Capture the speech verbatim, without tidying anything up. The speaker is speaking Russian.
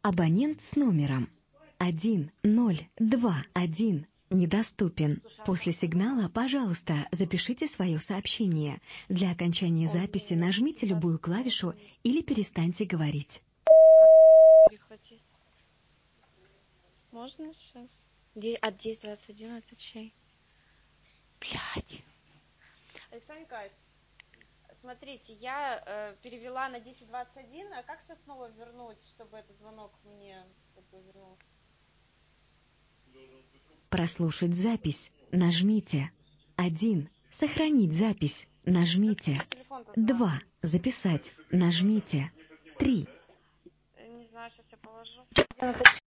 Абонент с номером один ноль два один недоступен. После сигнала, пожалуйста, запишите свое сообщение. Для окончания записи нажмите любую клавишу или перестаньте говорить. Перехватить. Можно сейчас? От десять двадцать один это чей? Блядь. Александр Николаевич, смотрите, я э, перевела на десять двадцать один, а как сейчас снова вернуть, чтобы этот звонок мне как бы вернул? Прослушать запись. Нажмите. один. Сохранить запись. Нажмите. два. Записать. Нажмите. три. Не знаю, сейчас я положу.